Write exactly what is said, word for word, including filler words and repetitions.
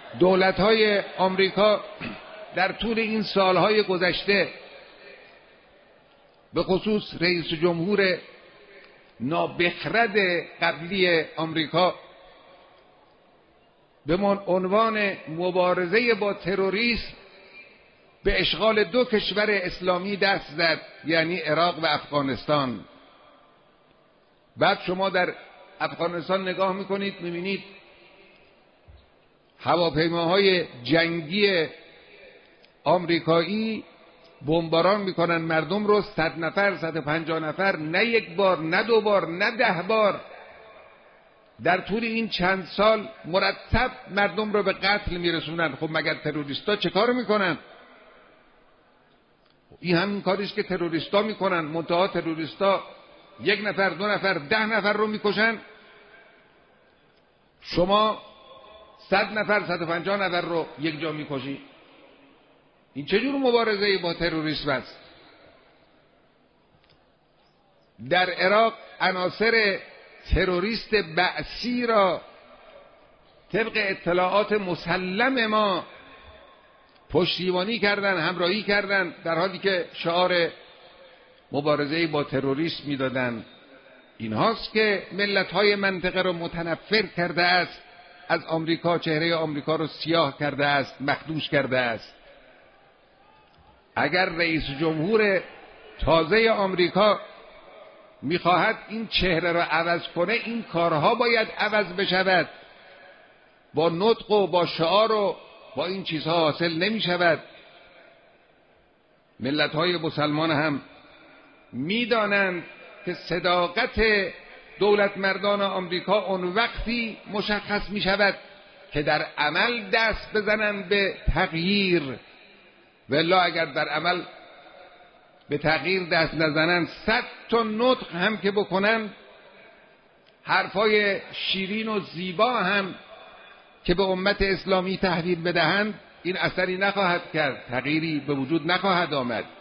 دولت‌های آمریکا در طول این سالهای گذشته، به خصوص رئیس جمهور نابخرد قبلی آمریکا، به عنوان مبارزه با تروریسم به اشغال دو کشور اسلامی دست زد، یعنی عراق و افغانستان. بعد شما در افغانستان نگاه میکنید میبینید هواپیماهای جنگی آمریکایی بمباران میکنن مردم رو، صد نفر، صد و پنجاه نفر، نه یک بار، نه دو بار، نه ده بار، در طول این چند سال مرتب مردم رو به قتل میرسونن. خب مگر تروریستا چه کار میکنن؟ این همین کاریست که تروریستا میکنن، منتها تروریستا یک نفر، دو نفر، ده نفر رو میکشن، شما صد نفر، صد و پنجاه نفر رو یک جا میکشی. این چجور مبارزه با تروریسم است؟ در عراق عناصر تروریست بعثی را طبق اطلاعات مسلم ما پشتیبانی کردن، همراهی کردن، در حالی که شعار مبارزه با تروریسم میدادن. این هاست که ملت‌های منطقه رو متنفر کرده است از آمریکا، چهره آمریکا رو سیاه کرده است، مخدوش کرده است. اگر رئیس جمهور تازه آمریکا میخواهد این چهره را عوض کنه، این کارها باید عوض بشود. با نطق و با شعار و با این چیزها حاصل نمی شود. ملت‌های مسلمان هم میدانند که صداقت دولت مردان آمریکا اون وقتی مشخص می شود که در عمل دست بزنند به تغییر، والا اگر در عمل به تغییر دست نزنند، صد تا نطق هم که بکنند، حرفای شیرین و زیبا هم که به امت اسلامی تحویل بدهند، این اثری نخواهد کرد، تغییری به وجود نخواهد آمد.